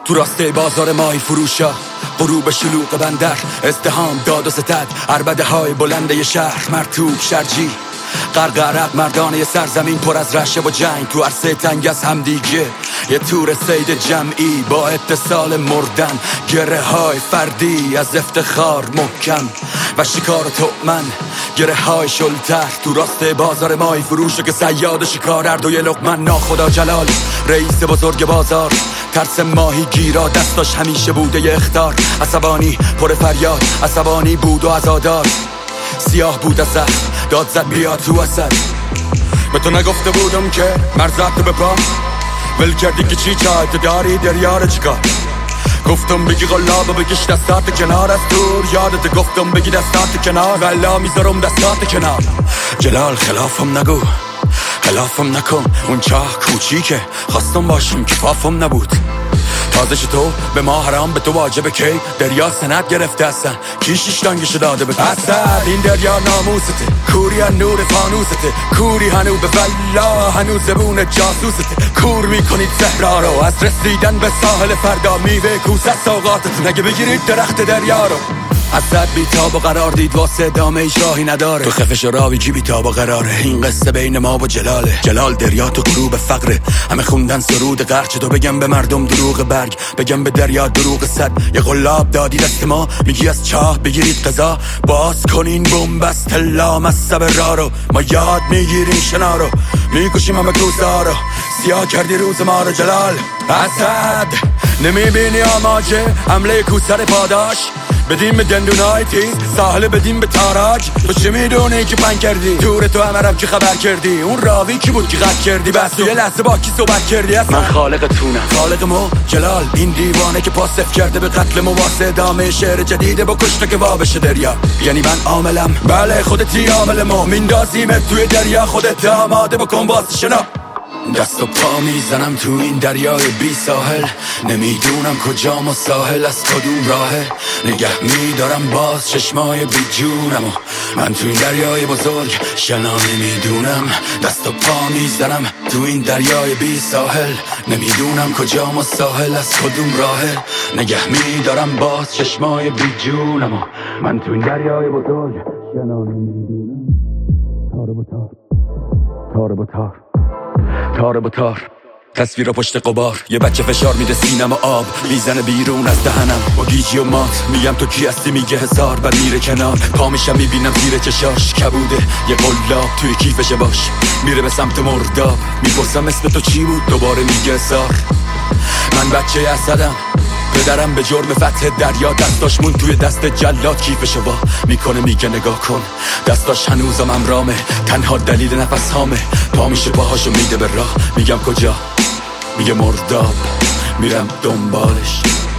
تو راسته بازار ماهی فروشا، غروب شلوغ بندر، ازدحام، داد و ستد، عربده های بلنده شهر، مرطوب شرجی، غرق مردانه سرزمین پر از رشه و جنگ، تو عرصه تنگ از همدیگه یه تور سید جمعی با اتصال مردن، گره های فردی از افتخار محکم و شکار و تؤمن، گره های شلتر تو راسته بازار ماهی فروشه که صیاد و شکار هر دوی لقمن. ناخدا جلال رئیس بزرگ بازار، ترس ماهی گیرا دستاش همیشه بوده یه اخطار، عصبانی پر فریاد، عصبانی بود و عزادار، سیاه بود از زخم داد زد بیا تو اصد. به تو نگفته بودم که مرزت تو بپا، ول کردی که چی چای تو داری دریار چیکار، گفتم بگی غلاب و بگیش دستات کنار از دور، یادت گفتم بگی دستات کنار ولا میذارم دستات کنار. جلال خلافم نگو، خلافم نکن، اون چاه کوچیکه خواستم باشم کفافم نبود، تازش تو به ما حرام به تو واجبه کی دریا سند گرفته هستن کی شیشتانگشو داده به اسد. این دریا ناموسته، کوری نور فانوسته، کوری هنو به ولا هنو زبون جاسوسته، کور میکنید صحرا رو از رسیدن به ساحل فردا، میوه کوسه سوقاتت نگه بگیرید درخت دریا رو. اسد بیتاب و قرار دید واسه ادامه ایش راهی نداره، تو خفش راوی کی بیتاب و قراره، این قصه بین ما و جلاله، جلال دریا تو غروب فقره، همه خوندن سرود غرچه، تو بگم به مردم دروغ برگ، بگم به دریا دروغ صد، یه غلاب دادی دست ما میگی از چاه بگیرید قضا، باز کنین بومبست لام از سب را رو، ما یاد میگیریم شنا رو، میکشیم همه کوسا رو، سیاه کردی روز ما رو جلال. اسد نمیبینی آماجه حمله کوسر پاداش، بدیم به دندونای تیز ساحل بدیم به تاراج، تو چه میدونی که پنگ کردی دور تو همرم که خبر کردی، اون راوی کی بود که قد کردی بس یه لحظه با کی صحبت کردی. من خالق تونم، خالق مو جلال، این دیوانه که پاسف کرده به قتل مو واسه ادامه شعر جدیده با کشته که وابشه دریا، یعنی من عاملم بله خودتی عامل مو، میندازیمت توی دریا خودت آماده بکن واسه شنا. دست و پا میزنم تو این دریای بی ساحل، نمیدونم کجام و ساحل از کدوم راهه، نگه میدارم باز چشمای بی جونم و من تو این دریای بزرگ شنا نمیدونم. دست و پا میزنم تو این دریای بی ساحل، نمیدونم کجام و ساحل از کدوم راهه، نگه میدارم باز چشمای بی جونم و من تو این دریای بزرگ شنا نمیدونم. تار و تار، تار و تار، تار با تار، تصویر پشت قبار، یه بچه فشار میده سینم و آب میزنه بیرون از دهنم با گیجی و مات، میگم تو کی هستی میگه هزار، بعد میره کنار پامیشم میبینم زیر چشاش کبوده یه قلاب توی کیفشه باش، میره به سمت مرداب، میپرسم اسم تو چی بود دوباره میگه هزار. من بچه اسدم، پدرم به جرم فتح دریا دستاش مون توی دست جلاد کیفشو وا میکنه میگه نگاه کن دستاش هنوزم امرامه، تنها دلیل نفس هامه، پا میشه پاهاشو میده به راه، میگم کجا میگه مرداب، میرم دنبالش.